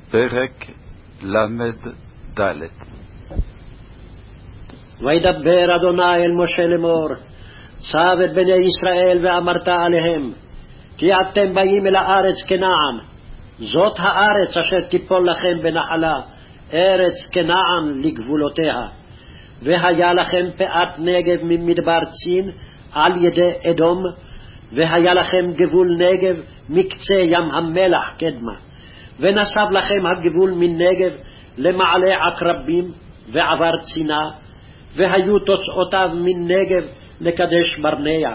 פרק ל"ד. וידבר אדוני אל משה לאמור, צב את בני ישראל ואמרת עליהם, כי אתם באים אל הארץ כנען, זאת הארץ אשר תיפול לכם בנחלה, ארץ כנען לגבולותיה. והיה לכם פאת נגב ממדבר צין על ידי אדום, והיה לכם גבול נגב מקצה ים המלח קדמה, ונסב לכם הגבול מנגב למעלה עקרבים ועבר צינה, והיו תוצאותיו מנגב לקדש ברנע.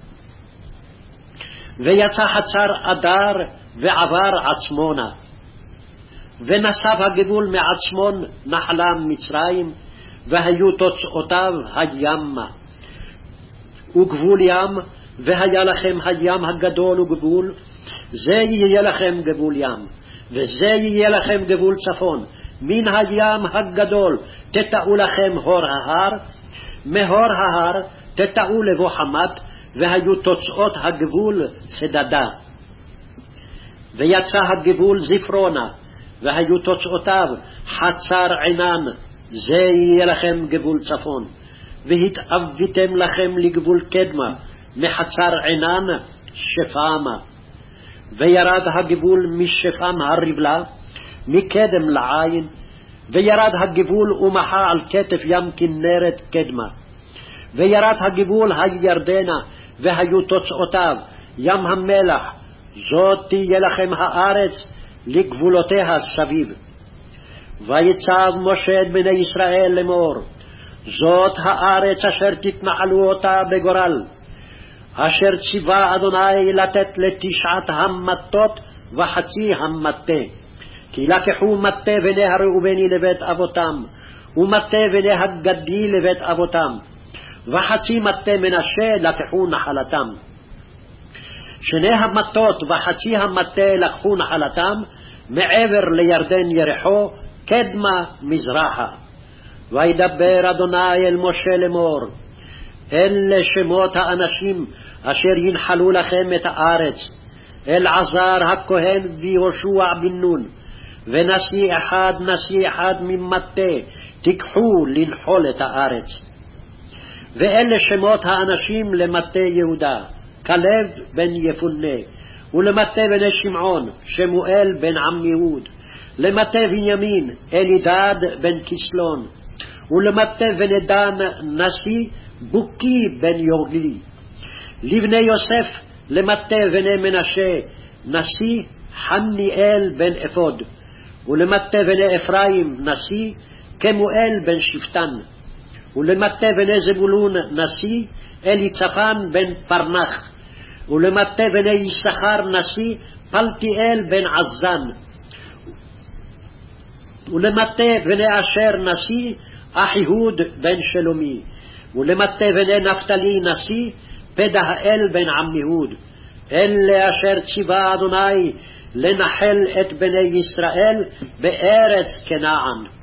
ויצא חצר אדר ועבר עצמונה, ונסב הגבול מעצמון נחלה מצרים, והיו תוצאותיו הימה. וגבול ים, והיה לכם הים הגדול וגבול, זה יהיה לכם גבול ים, וזה יהיה לכם גבול צפון. מן הים הגדול תטעו לכם הור ההר, מהור ההר תטעו לבוא חמת, והיו תוצאות הגבול צדדה. ויצא הגבול זפרונה, והיו תוצאותיו חצר עינן, זה יהיה לכם גבול צפון. והתאוויתם לכם לגבול קדמה, מחצר עינן שפמה. וירד הגבול משפם הרבלה, מקדם לעין, וירד הגבול ומחה על כתף ים כנרת קדמה. וירד הגבול הירדנה, והיו תוצאותיו ים המלח, זאת תהיה לכם הארץ לגבולותיה סביב. ויצב משה את בני ישראל לאמור, זאת הארץ אשר תתנחלו אותה בגורל, אשר ציווה אדוני לתת לתשעת המטות וחצי המטה. כי לקחו מטה בני הראובני לבית אבותם, ומטה בני הגדי לבית אבותם, וחצי מטה מנשה לקחו נחלתם. שני המטות וחצי המטה לקחו נחלתם מעבר לירדן ירחו, קדמה מזרחה. וידבר אדוני אל משה לאמור, אלה שמות האנשים אשר ינחלו לכם את הארץ, אלעזר הכהן ויהושע בן נון, ונשיא אחד ממטה תיקחו לנחול את הארץ. ואלה שמות האנשים למטה יהודה, כלב בן יפונה, ולמטה בני שמעון, שמואל בן עמיהוד, למטה בנימין, אלידד בן כסלון, ולמטה בני דן, נשיא בוקי בן יוגלי. לבני יוסף, למטה בני מנשה, נשיא חניאל בן אפוד, ולמטה בני אפרים, נשיא כמואל בן שפטן, ולמטה בני זבולון, נשיא אליצפן בן פרנח, ולמטה בני יששכר, נשיא פלטיאל בן עזן, ולמטה בני אשר, נשיא אחיהוד בן שלומי, ולמטה בני נפתלי, נשיא פדהאל בן עמיהוד. אלה אשר ציווה אדוני לנחל את בני ישראל בארץ כנען.